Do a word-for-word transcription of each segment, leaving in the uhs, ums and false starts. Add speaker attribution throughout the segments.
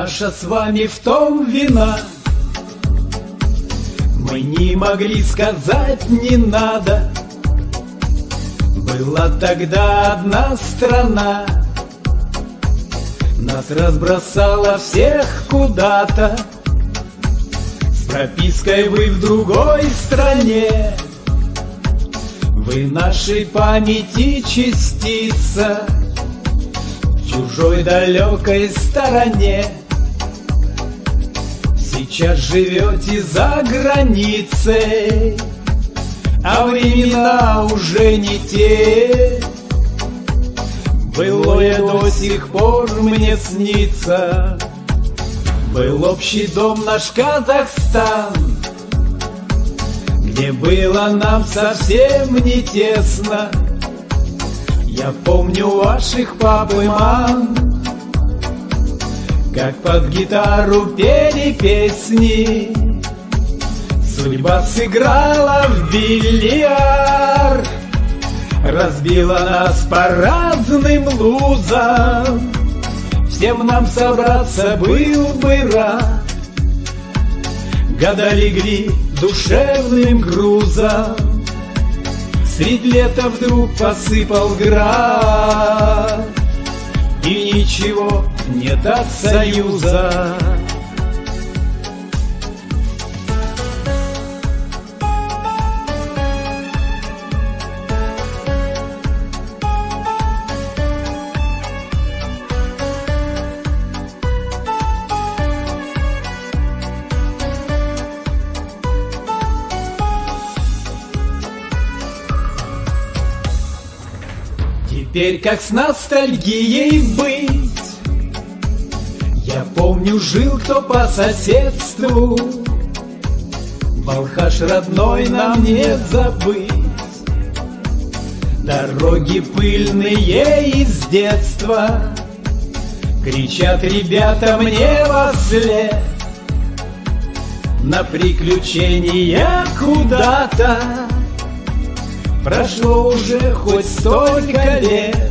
Speaker 1: Наша с вами в том вина. Мы не могли сказать «не надо». Была тогда одна страна, нас разбросала всех куда-то. С пропиской вы в другой стране, вы нашей памяти частица в чужой далекой стороне. Сейчас живете за границей, а времена уже не те. Былое до сих пор мне снится. Был общий дом наш Казахстан, где было нам совсем не тесно. Я помню ваших пап и мам, как под гитару пели песни. Судьба сыграла в бильярд, разбила нас по разным лузам. Всем нам собраться был бы рад, года легли душевным грузом. Средь лета вдруг посыпал град, и ничего нет от союза. Теперь как с ностальгией быть? Я помню, жил кто по соседству. Балхаш родной нам не забыть. Дороги пыльные из детства, кричат ребята мне вослед. На приключения куда-то. Прошло уже хоть столько лет,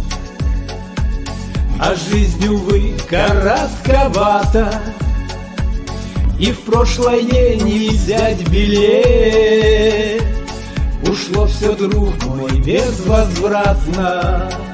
Speaker 1: а жизнь, увы, коротковата, и в прошлое не взять билет. Ушло все, друг мой, безвозвратно.